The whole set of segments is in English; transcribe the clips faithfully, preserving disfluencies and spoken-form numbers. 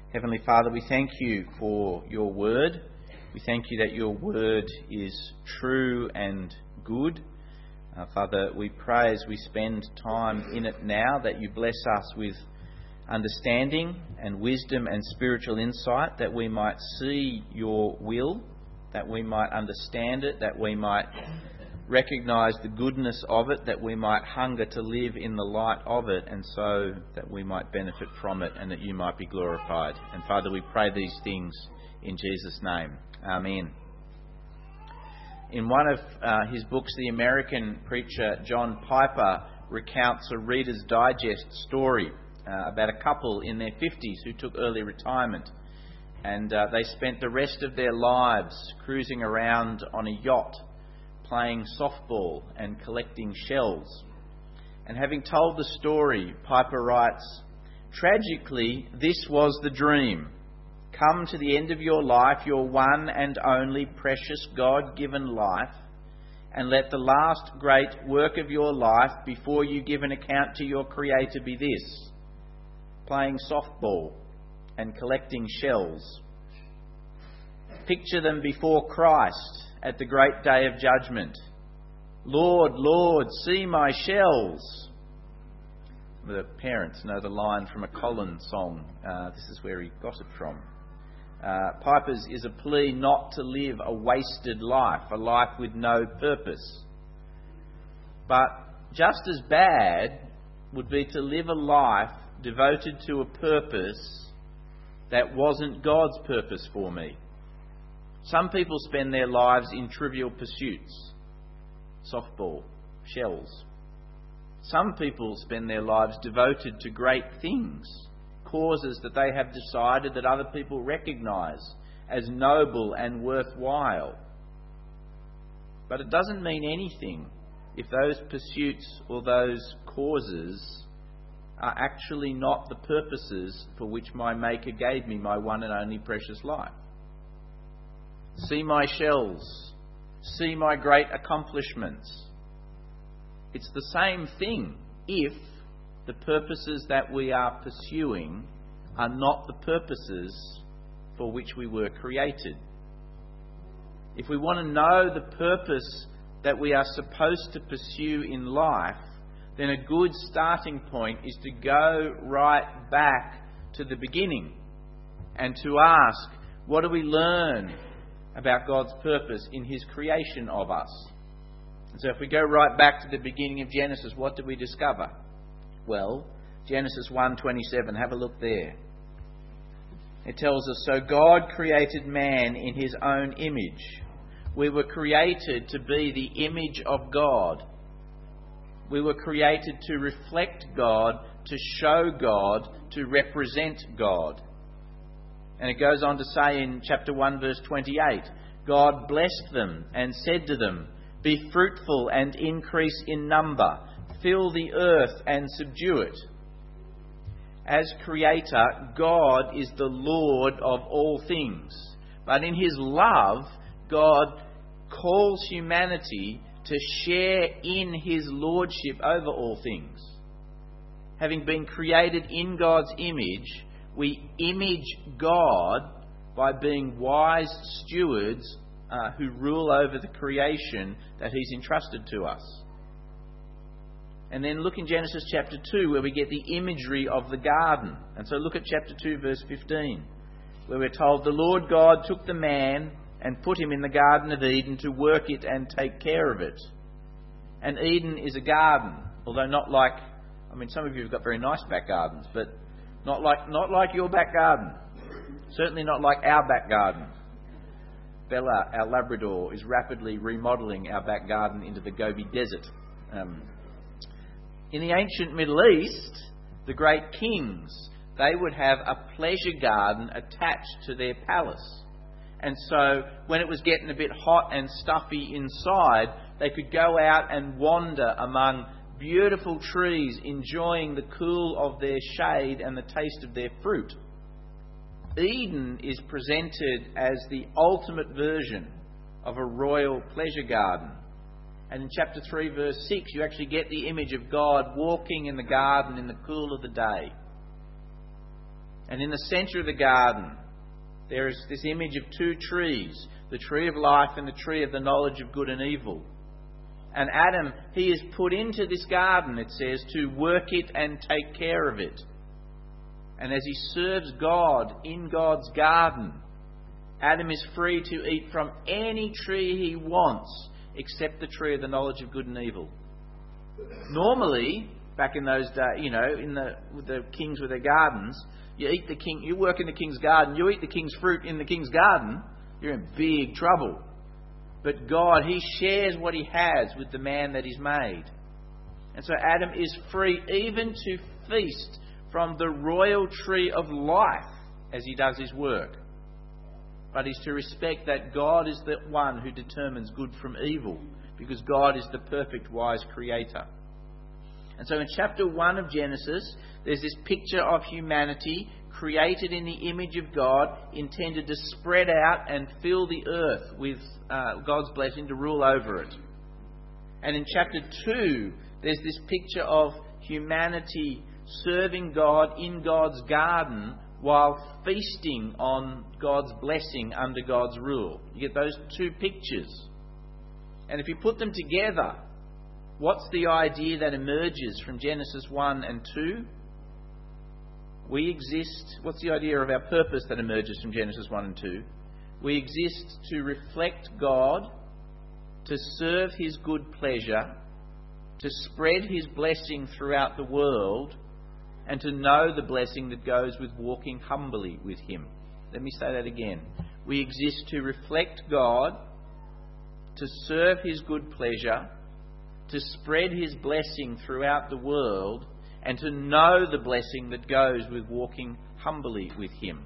Heavenly Father, we thank you for your word. We thank you that your word is true and good. Uh, Father, we pray as we spend time in it now that you bless us with understanding and wisdom and spiritual insight, that we might see your will, that we might understand it, that we might recognise the goodness of it, that we might hunger to live in the light of it, and so that we might benefit from it and that you might be glorified. And Father, we pray these things in Jesus' name. Amen. In one of uh, his books, the American preacher John Piper recounts a Reader's Digest story uh, about a couple in their fifties who took early retirement, and uh, they spent the rest of their lives cruising around on a yacht, playing softball and collecting shells. And having told the story, Piper writes, "Tragically, this was the dream. Come to the end of your life, your one and only precious God-given life, and let the last great work of your life before you give an account to your Creator be this: playing softball and collecting shells. Picture them before Christ at the great day of judgment. Lord, Lord, see my shells." The parents know the line from a Colin song. Uh, this is where he got it from. Uh, Piper's is a plea not to live a wasted life, a life with no purpose. But just as bad would be to live a life devoted to a purpose that wasn't God's purpose for me. Some people spend their lives in trivial pursuits, softball, shells. Some people spend their lives devoted to great things, causes that they have decided that other people recognise as noble and worthwhile. But it doesn't mean anything if those pursuits or those causes are actually not the purposes for which my Maker gave me my one and only precious life. See my shells. See my great accomplishments. It's the same thing if the purposes that we are pursuing are not the purposes for which we were created. If we want to know the purpose that we are supposed to pursue in life, then a good starting point is to go right back to the beginning and to ask, what do we learn about God's purpose in His creation of us? And so if we go right back to the beginning of Genesis, what do we discover? Well, Genesis one twenty-seven, have a look there. It tells us, "So God created man in His own image." We were created to be the image of God. We were created to reflect God, to show God, to represent God. And it goes on to say in chapter one verse twenty-eight, "God blessed them and said to them, 'Be fruitful and increase in number, fill the earth and subdue it.'" As Creator, God is the Lord of all things. But in His love, God calls humanity to share in His lordship over all things. Having been created in God's image, we image God by being wise stewards uh, who rule over the creation that He's entrusted to us. And then look in Genesis chapter two, where we get the imagery of the garden. And so look at chapter two verse fifteen, where we're told, "The Lord God took the man and put him in the Garden of Eden to work it and take care of it." And Eden is a garden, although not like, I mean, some of you have got very nice back gardens, but not like not like your back garden. Certainly not like our back garden. Bella, our Labrador, is rapidly remodelling our back garden into the Gobi Desert. Um, in the ancient Middle East, the great kings, they would have a pleasure garden attached to their palace. And so when it was getting a bit hot and stuffy inside, they could go out and wander among beautiful trees, enjoying the cool of their shade and the taste of their fruit. Eden is presented as the ultimate version of a royal pleasure garden. And in chapter three verse six, you actually get the image of God walking in the garden in the cool of the day. And in the centre of the garden, there is this image of two trees, the tree of life and the tree of the knowledge of good and evil. And Adam, he is put into this garden, it says, to work it and take care of it. And as he serves God in God's garden, Adam is free to eat from any tree he wants, except the tree of the knowledge of good and evil. Normally, back in those days, you know, in the with the kings with their gardens, you eat the king, you work in the king's garden, you eat the king's fruit in the king's garden, you're in big trouble. But God, he shares what he has with the man that he's made. And so Adam is free even to feast from the royal tree of life as he does his work. But he's to respect that God is the one who determines good from evil, because God is the perfect, wise creator. And so in chapter one of Genesis, there's this picture of humanity created in the image of God, intended to spread out and fill the earth with uh, God's blessing, to rule over it. And in chapter two, there's this picture of humanity serving God in God's garden while feasting on God's blessing under God's rule. You get those two pictures. And if you put them together, what's the idea that emerges from Genesis one and two? We exist... What's the idea of our purpose that emerges from Genesis one and two? We exist to reflect God, to serve his good pleasure, to spread his blessing throughout the world, and to know the blessing that goes with walking humbly with him. Let me say that again. We exist to reflect God, to serve his good pleasure, to spread his blessing throughout the world, and to know the blessing that goes with walking humbly with him.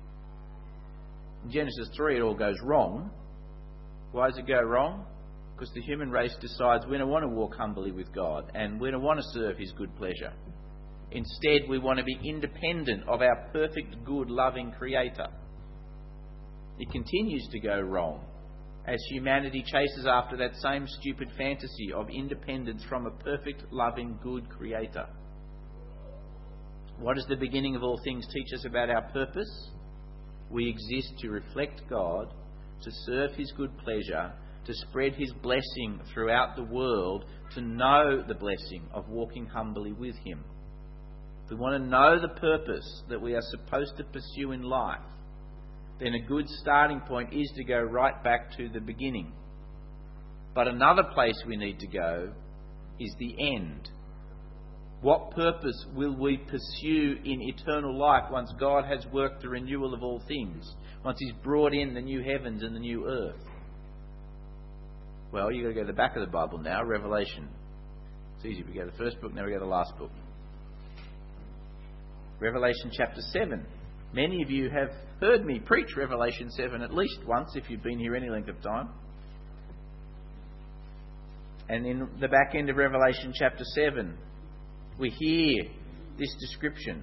In Genesis three, it all goes wrong. Why does it go wrong? Because the human race decides we don't want to walk humbly with God, and we don't want to serve his good pleasure. Instead, we want to be independent of our perfect, good, loving Creator. It continues to go wrong as humanity chases after that same stupid fantasy of independence from a perfect, loving, good Creator. What does the beginning of all things teach us about our purpose? We exist to reflect God, to serve his good pleasure, to spread his blessing throughout the world, to know the blessing of walking humbly with him. If we want to know the purpose that we are supposed to pursue in life, then a good starting point is to go right back to the beginning. But another place we need to go is the end. What purpose will we pursue in eternal life once God has worked the renewal of all things? Once he's brought in the new heavens and the new earth? Well, you've got to go to the back of the Bible now, Revelation. It's easy. We go to the first book, now we go to the last book. Revelation chapter seven. Many of you have heard me preach Revelation seven at least once, if you've been here any length of time. And in the back end of Revelation chapter seven, we hear this description.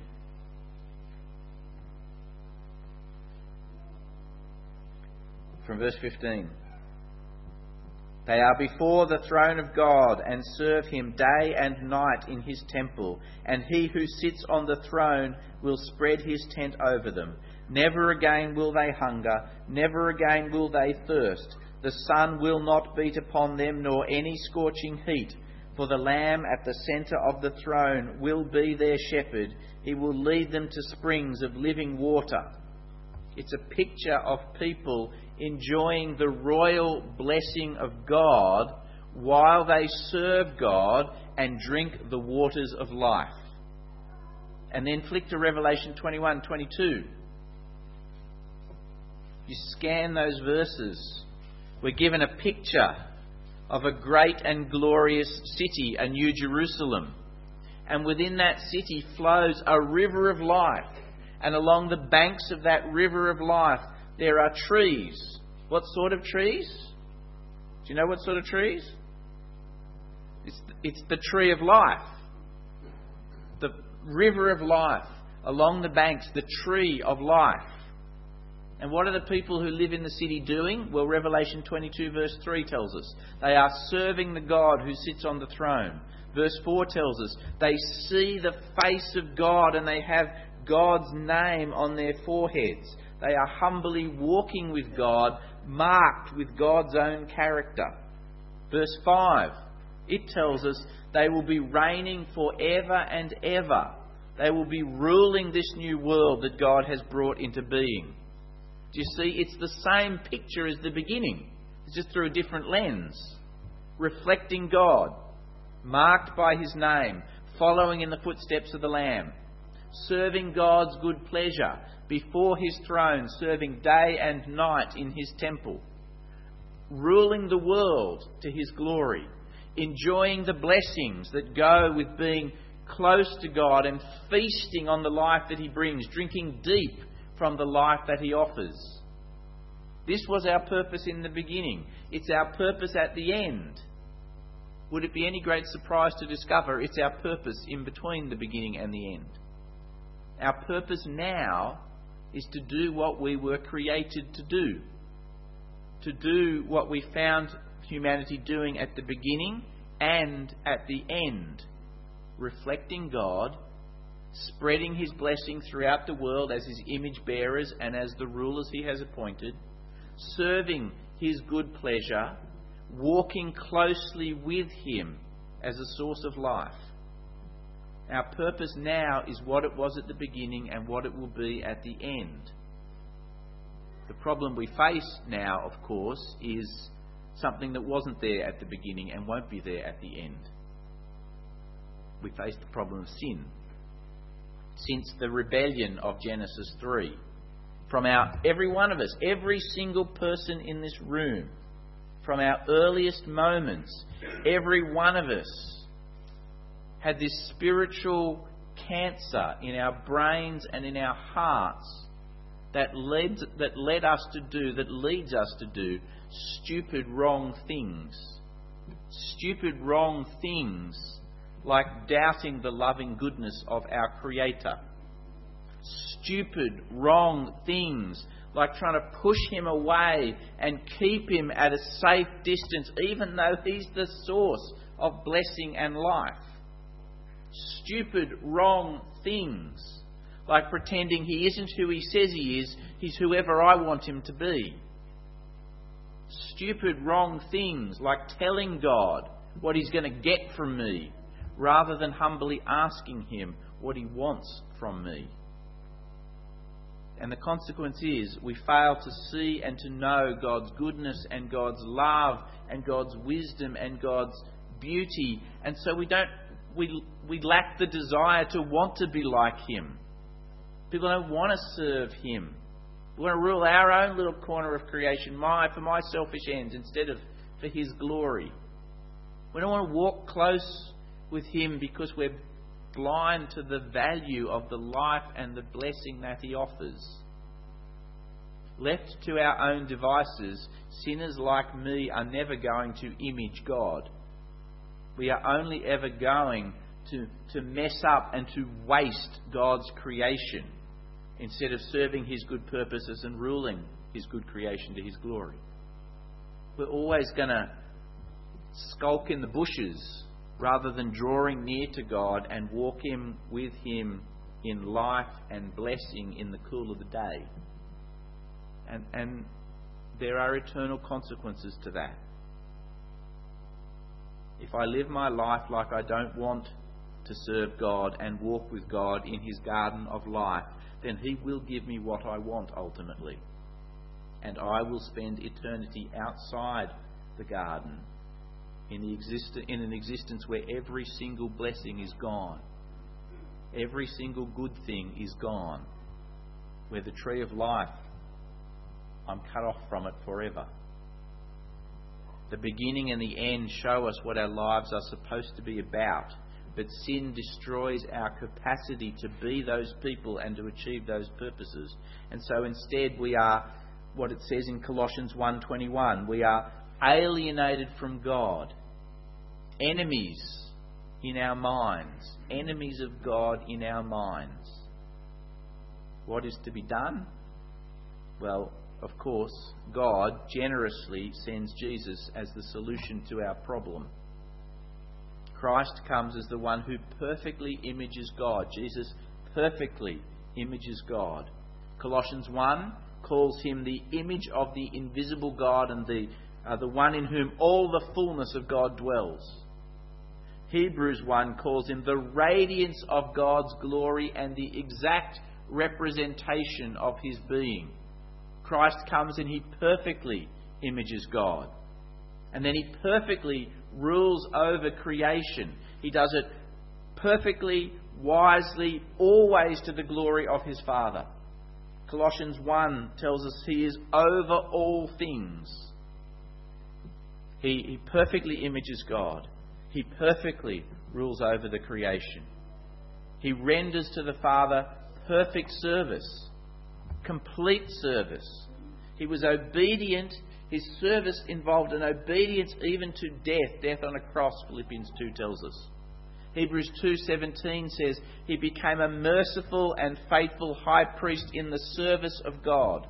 From verse fifteen. They are before the throne of God and serve him day and night in his temple, and he who sits on the throne will spread his tent over them. Never again will they hunger, never again will they thirst. The sun will not beat upon them, nor any scorching heat. For the Lamb at the centre of the throne will be their shepherd. He will lead them to springs of living water. It's a picture of people enjoying the royal blessing of God while they serve God and drink the waters of life. And then flick to Revelation twenty-one, twenty-two. You scan those verses. We're given a picture of a great and glorious city, a New Jerusalem. And within that city flows a river of life. And along the banks of that river of life, there are trees. What sort of trees? Do you know what sort of trees? It's, it's the tree of life. The river of life. Along the banks, the tree of life. And what are the people who live in the city doing? Well, Revelation twenty-two verse three tells us. They are serving the God who sits on the throne. Verse four tells us they see the face of God and they have God's name on their foreheads. They are humbly walking with God, marked with God's own character. Verse five, it tells us they will be reigning forever and ever. They will be ruling this new world that God has brought into being. Do you see? It's the same picture as the beginning. It's just through a different lens. Reflecting God, marked by His name, following in the footsteps of the Lamb, serving God's good pleasure before His throne, serving day and night in His temple, ruling the world to His glory, enjoying the blessings that go with being close to God and feasting on the life that He brings, drinking deep from the life that He offers. This was our purpose in the beginning. It's our purpose at the end. Would it be any great surprise to discover it's our purpose in between the beginning and the end? Our purpose now is to do what we were created to do. To do what we found humanity doing at the beginning and at the end. Reflecting God, spreading His blessing throughout the world as His image bearers and as the rulers He has appointed, serving His good pleasure, walking closely with Him as a source of life. Our purpose now is what it was at the beginning and what it will be at the end. The problem we face now, of course, is something that wasn't there at the beginning and won't be there at the end. We face the problem of sin. Since the rebellion of Genesis three, from our every one of us, every single person in this room, from our earliest moments, every one of us had this spiritual cancer in our brains and in our hearts that led that led us to do, that leads us to do stupid, wrong things. Stupid, wrong things like doubting the loving goodness of our Creator. Stupid, wrong things like trying to push Him away and keep Him at a safe distance, even though He's the source of blessing and life. Stupid, wrong things like pretending He isn't who He says He is, He's whoever I want Him to be. Stupid, wrong things like telling God what He's going to get from me, rather than humbly asking Him what He wants from me. And the consequence is we fail to see and to know God's goodness and God's love and God's wisdom and God's beauty, and so we don't we we lack the desire to want to be like Him. People don't want to serve Him. We want to rule our own little corner of creation, my for my selfish ends instead of for His glory. We don't want to walk close with Him because we're blind to the value of the life and the blessing that He offers. Left to our own devices, sinners like me are never going to image God. We are only ever going to, to mess up and to waste God's creation instead of serving His good purposes and ruling His good creation to His glory. We're always going to skulk in the bushes rather than drawing near to God and walk Him with Him in life and blessing in the cool of the day. And, and there are eternal consequences to that. If I live my life like I don't want to serve God and walk with God in His garden of life, then He will give me what I want ultimately. And I will spend eternity outside the garden in, the exist- in an existence where every single blessing is gone. Every single good thing is gone. Where the tree of life, I'm cut off from it forever. The beginning and the end show us what our lives are supposed to be about, but sin destroys our capacity to be those people and to achieve those purposes. And so instead we are, what it says in Colossians one twenty-one, we are alienated from God, enemies in our minds, enemies of God in our minds. What is to be done? Well, of course, God generously sends Jesus as the solution to our problem. Christ comes as the one who perfectly images God. Jesus perfectly images God. Colossians one calls him the image of the invisible God and the, uh, the one in whom all the fullness of God dwells. Hebrews one calls him the radiance of God's glory and the exact representation of his being. Christ comes and he perfectly images God. And then he perfectly rules over creation. He does it perfectly, wisely, always to the glory of his Father. Colossians one tells us he is over all things. He, he perfectly images God. He perfectly rules over the creation. He renders to the Father perfect service, complete service. He was obedient. His service involved an obedience even to death, death on a cross, Philippians two tells us. Hebrews two seventeen says, he became a merciful and faithful high priest in the service of God.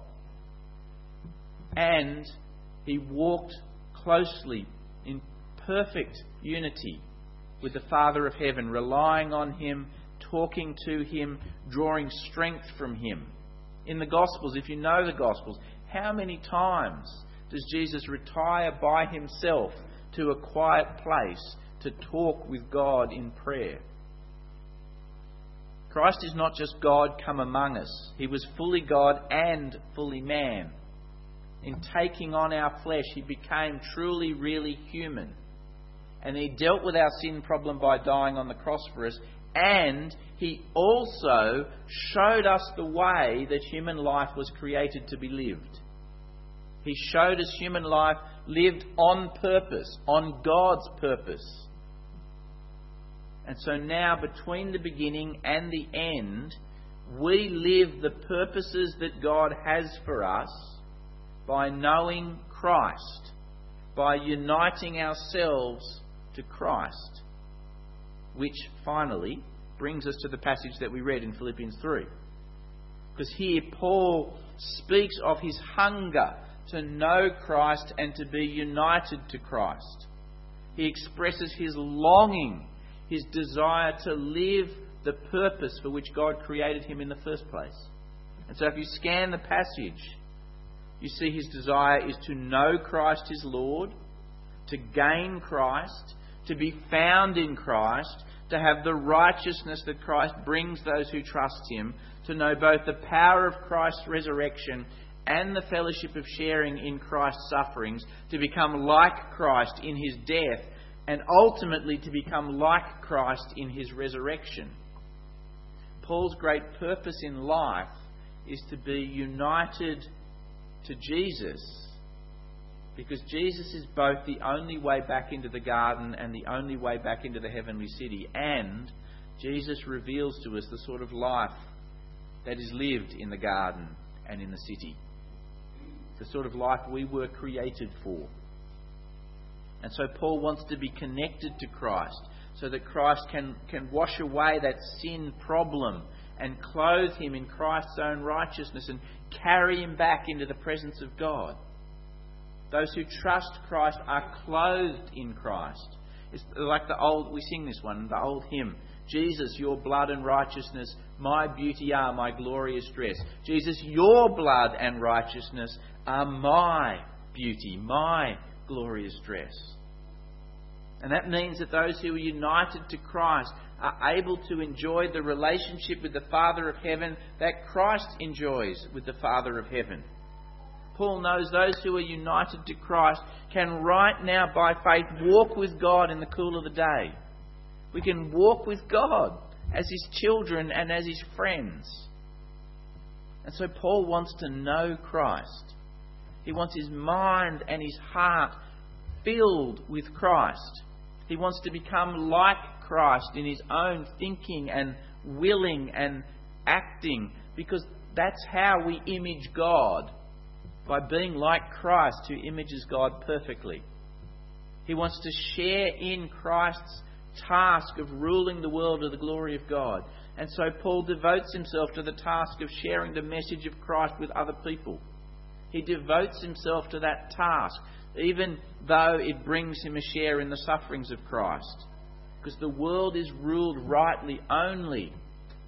And he walked closely in perfect unity with the Father of heaven, relying on him, talking to him, drawing strength from him. In the Gospels, if you know the Gospels, how many times does Jesus retire by himself to a quiet place to talk with God in prayer? Christ is not just God come among us. He was fully God and fully man. In taking on our flesh, he became truly, really human. And he dealt with our sin problem by dying on the cross for us. And he also showed us the way that human life was created to be lived. He showed us human life lived on purpose, on God's purpose. And so now, between the beginning and the end, we live the purposes that God has for us by knowing Christ, by uniting ourselves to Christ. Which finally brings us to the passage that we read in Philippians three. Because here Paul speaks of his hunger to know Christ and to be united to Christ. He expresses his longing, his desire to live the purpose for which God created him in the first place. And so if you scan the passage, you see his desire is to know Christ his Lord, to gain Christ, to be found in Christ, to have the righteousness that Christ brings those who trust him, to know both the power of Christ's resurrection and the fellowship of sharing in Christ's sufferings, to become like Christ in his death, and ultimately to become like Christ in his resurrection. Paul's great purpose in life is to be united to Jesus, because Jesus is both the only way back into the garden and the only way back into the heavenly city. And Jesus reveals to us the sort of life that is lived in the garden and in the city. The sort of life we were created for. And so Paul wants to be connected to Christ so that Christ can, can wash away that sin problem and clothe him in Christ's own righteousness and carry him back into the presence of God. Those who trust Christ are clothed in Christ. It's like the old, we sing this one, the old hymn. Jesus, your blood and righteousness, my beauty are my glorious dress. Jesus, your blood and righteousness are my beauty, my glorious dress. And that means that those who are united to Christ are able to enjoy the relationship with the Father of heaven that Christ enjoys with the Father of heaven. Paul knows those who are united to Christ can right now by faith walk with God in the cool of the day. We can walk with God as his children and as his friends. And so Paul wants to know Christ. He wants his mind and his heart filled with Christ. He wants to become like Christ in his own thinking and willing and acting, because that's how we image God, by being like Christ who images God perfectly. He wants to share in Christ's task of ruling the world to the glory of God. And so Paul devotes himself to the task of sharing the message of Christ with other people. He devotes himself to that task, even though it brings him a share in the sufferings of Christ. Because the world is ruled rightly only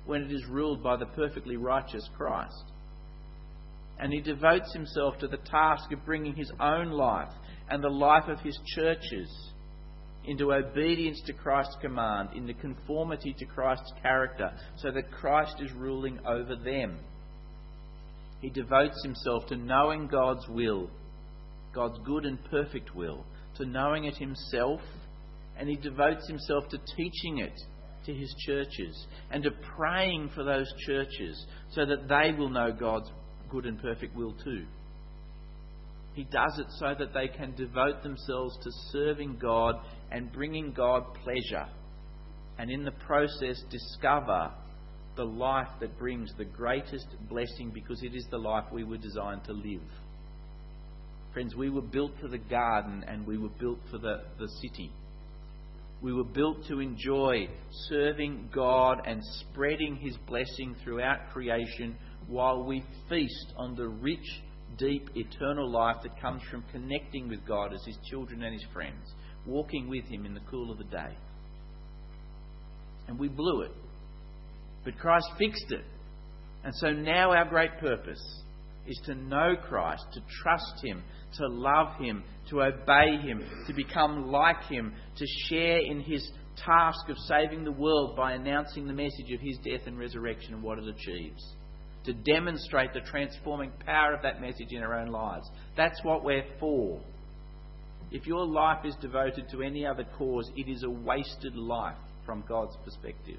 when it is ruled by the perfectly righteous Christ. And he devotes himself to the task of bringing his own life and the life of his churches into obedience to Christ's command, into conformity to Christ's character, so that Christ is ruling over them. He devotes himself to knowing God's will, God's good and perfect will, to knowing it himself, and he devotes himself to teaching it to his churches and to praying for those churches so that they will know God's good and perfect will too. He does it so that they can devote themselves to serving God and bringing God pleasure, and in the process discover the life that brings the greatest blessing, because it is the life we were designed to live. Friends, we were built for the garden and we were built for the, the city. We were built to enjoy serving God and spreading his blessing throughout creation while we feast on the rich, deep, eternal life that comes from connecting with God as his children and his friends, walking with him in the cool of the day. And we blew it. But Christ fixed it. And so now our great purpose is to know Christ, to trust him, to love him, to obey him, to become like him, to share in his task of saving the world by announcing the message of his death and resurrection and what it achieves, to demonstrate the transforming power of that message in our own lives. That's what we're for. If your life is devoted to any other cause, it is a wasted life from God's perspective.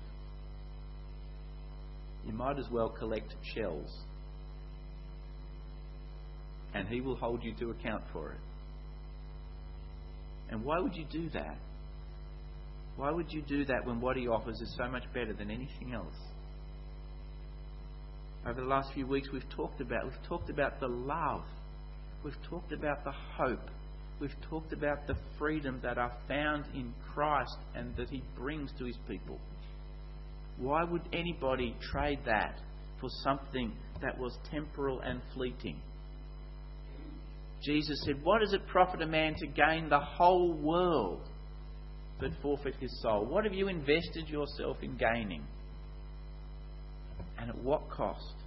You might as well collect shells, and he will hold you to account for it. And why would you do that? Why would you do that when what he offers is so much better than anything else? Over the last few weeks we've talked about we've talked about the love. We've talked about the hope. We've talked about the freedom that are found in Christ and that he brings to his people. Why would anybody trade that for something that was temporal and fleeting? Jesus said, "What does it profit a man to gain the whole world but forfeit his soul?" What have you invested yourself in gaining? And at what cost?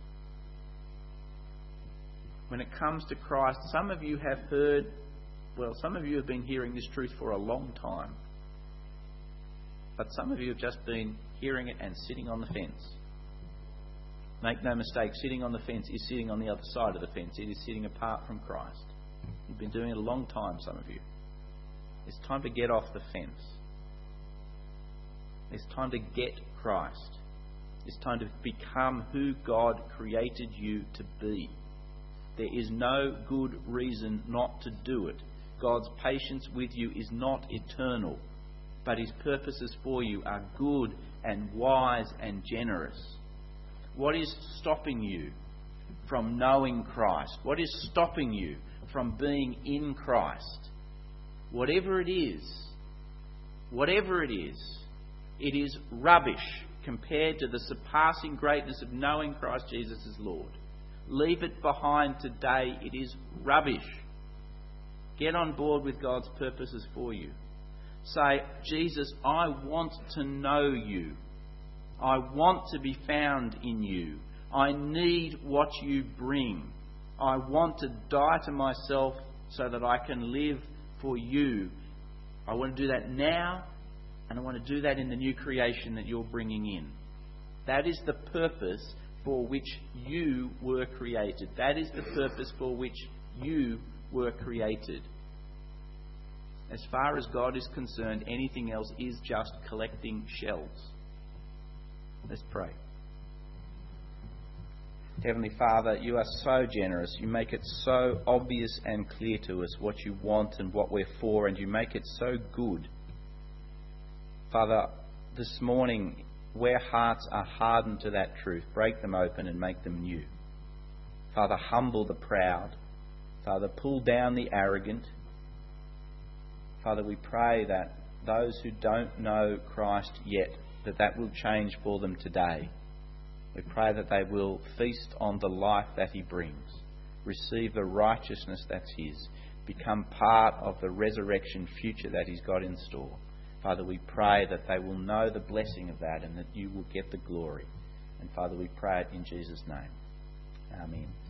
When it comes to Christ, some of you have heard, well, some of you have been hearing this truth for a long time. But some of you have just been hearing it and sitting on the fence. Make no mistake, sitting on the fence is sitting on the other side of the fence. It is sitting apart from Christ. You've been doing it a long time, some of you. It's time to get off the fence. It's time to get Christ. It's time to become who God created you to be. There is no good reason not to do it. God's patience with you is not eternal, but his purposes for you are good and wise and generous. What is stopping you from knowing Christ? What is stopping you from being in Christ? Whatever it is, whatever it is, it is rubbish compared to the surpassing greatness of knowing Christ Jesus as Lord. Leave it behind today. It is rubbish. Get on board with God's purposes for you. Say, "Jesus, I want to know you. I want to be found in you. I need what you bring. I want to die to myself so that I can live for you. I want to do that now, and I want to do that in the new creation that you're bringing in." That is the purpose for which you were created. That is the purpose for which you were created. As far as God is concerned, anything else is just collecting shells. Let's pray. Heavenly Father, you are so generous. You make it so obvious and clear to us what you want and what we're for, and you make it so good. Father, this morning, where hearts are hardened to that truth, break them open and make them new. Father, humble the proud. Father, pull down the arrogant. Father, we pray that those who don't know Christ yet, that that will change for them today. We pray that they will feast on the life that he brings, receive the righteousness that's his, become part of the resurrection future that he's got in store. Father, we pray that they will know the blessing of that and that you will get the glory. And Father, we pray it in Jesus' name. Amen.